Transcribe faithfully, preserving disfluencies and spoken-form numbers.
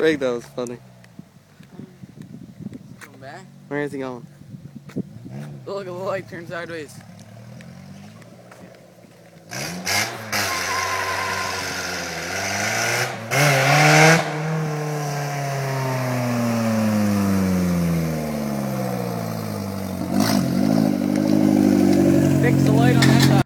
Rick, that was funny. Come back. Where is he going? Look, the light turns sideways.